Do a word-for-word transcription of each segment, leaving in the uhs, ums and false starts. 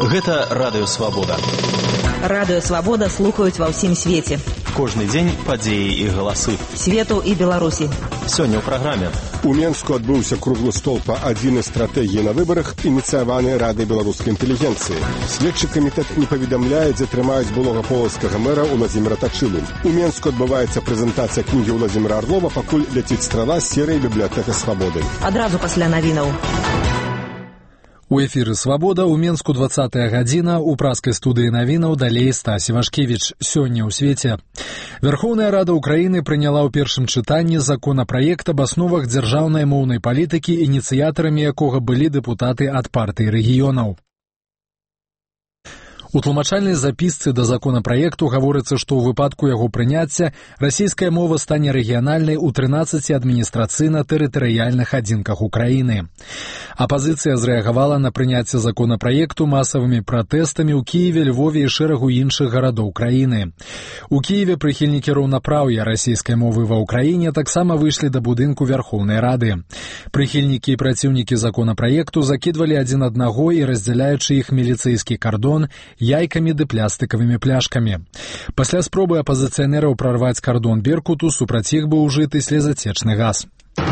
Гэта Радыё Свабода. Радыё Свабода слухаюць ва ўсім свеце. Кожны дзень падзеі і галасы. Свету і Беларусі. Сёння ў праграме. У Менску адбыўся круглы стол па адзінай стратэгіі на выбарах, ініцыяваны Радай беларускай інтэлігенцыі. Следчы камітэт не паведамляе, дзе трымаюць былога полацкага мэра Уладзіміра Тачылу. У Менску адбываецца прэзентацыя кнігі Уладзіміра Арлова, пакуль ляціць страла з серыі «Бібліятэка Свабоды». Адразу пасля навінаў. У эфіры «Свабода» ў Менску двадцатая гадзіна, у праскай студыі навінаў далей Стась Івашкевіч. Сёння ў свеце. Верховная Рада Украіны прыняла ў першым чытанні законапраект аб асновах дзяржаўнай моўнай палітыкі, ініцыятарамі якога былі дэпутаты ад партыі рэгіёнаў. У тлумачальнай запісцы да законапраекту гаворыцца, што ў выпадку яго прыняцця расійская мова стане рэгіянальнай у трынаццаці адміністрацыйна-тэрытарыяльных адзінках Украіны. Апазіцыя зрэагавала на прыняцце законапраекту масавымі пратэстамі ў Кіеве, Львове і шэрагу іншых гарадоў краіны. У Кіеве прыхільнікі роўнапраўя расійскай мовы ва Ўкраіне таксама выйшлі да будынку Верховнай Рады. Прыхільнікі і праціўнікі законапраекту закідвалі адзін аднаго і, раздзяляючы іх міліцэйскі кардон, яйкамі ды плястыкавымі пляшкамі. Пасля спробы апазіцыянераў прарваць кардон «Беркуту» супраць іх быў ужыты слезацечны газ.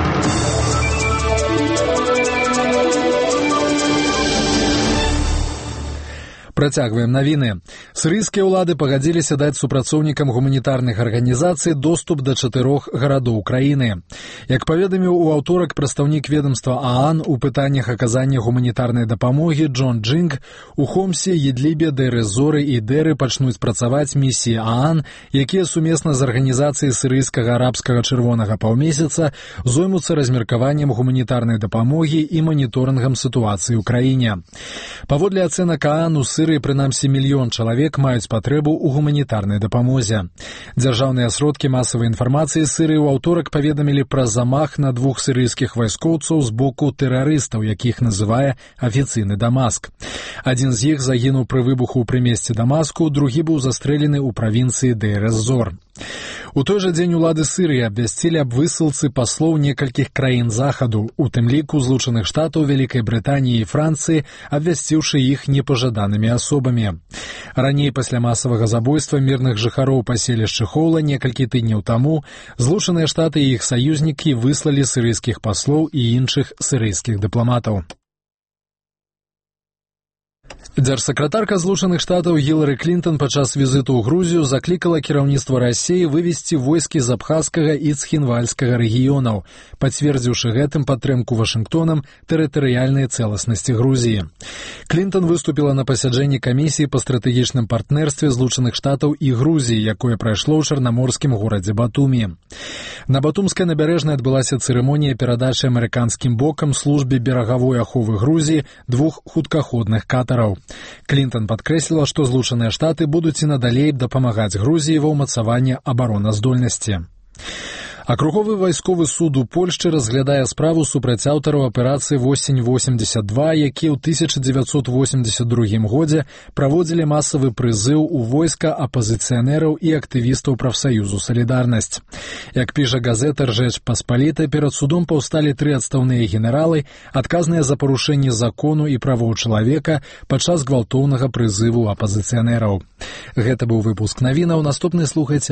Працягваем навіны. Сірыйскія ўлады пагадзіліся даць супрацоўнікам гуманітарных арганізацый доступ да чатырох гарадоў краіны. Як паведаміў у аўторак прадстаўнік ведамства ААН у пытаннях аказання гуманітарнай дапамогі Джон Джинг, у Хомсе, Ідлібе, Дейр-эз-Зоры і Дэры пачнуць працаваць місіі ААН, якія сумесна з арганізацыяй сірыйскага арабскага чырвонага паўмесяца зоймуцца размеркаваннем гуманітарнай дапамогі і маніторынгам сітуацыі ў краіне. Паводле ацэнак ААН у Сірыі прынамсі мільён чалавек маюць патрэбу ў гуманітарнай дапамозе. Дзяржаўныя сродкі масавай інфармацыі Сірыі ў аўторак паведамілі пра замах на двух сірыйскіх вайскоўцаў з боку тэрарыстаў, якіх называе афіцыйны Дамаск. Адзін з іх загінуў пры выбуху ў прымесці Дамаску, другі быў застрэлены ў правінцыі Дейр-эз-Зор. У той жа дзень улады Сірыі абвясцілі аб высылцы паслоў некалькіх краін захаду, у тым ліку Злучаных Штатаў, Вялікай Брытаніі і Францыі, абвясціўшы іх непажаданымі асобамі. Раней пасля масавага забойства мірных жыхароў паселішча Хоўла некалькі тыдняў таму Злучаныя Штаты і іх саюзнікі выслалі сірыйскіх паслоў і іншых сірыйскіх дыпламатаў. Дзяржсакратарка Злучаных Штатаў Гілары Клінтон падчас візіту ў Грузію заклікала кіраўніцтва Расіі вывесці войскі з абхазскага і цхінвальскага рэгіёнаў, пацвердзіўшы гэтым падтрымку Вашынгтонам тэрытарыяльнай цэласнасці Грузіі. Клінтон выступіла на пасяджэнні камісіі па стратэгічным партнерстве Злучаных Штатаў і Грузіі, якое прайшло ў чарнаморскім горадзе Батумі. На Батумскай набярэжнай адбылася цырымонія перадачы амерыканскім бокам службе берагавой аховы Грузіі двух хуткаходных катараў. Клінтон падкрэсліла, што Злучаныя Штаты будуць і надалей дапамагаць Грузіі ва ўмацаванні абароназдольнасці. Акруговы вайсковы суд у Польшчы разглядае справу супраць аўтараў аперацыі восень восемьдесят два, якія ў тысяча дзевяцьсот восемьдесят другім годзе праводзілі масавы прызыў у войска апазіцыянераў і актывістаў прафсаюзу «Салідарнасць». Як піша газета «Ржэч Паспаліта», перад судом паўсталі тры адстаўныя генералы, адказныя за парушэнне закону і правоў чалавека падчас гвалтоўнага прызыву апазіцыянераў. Гэта быў выпуск навінаў. Наступны слухайце.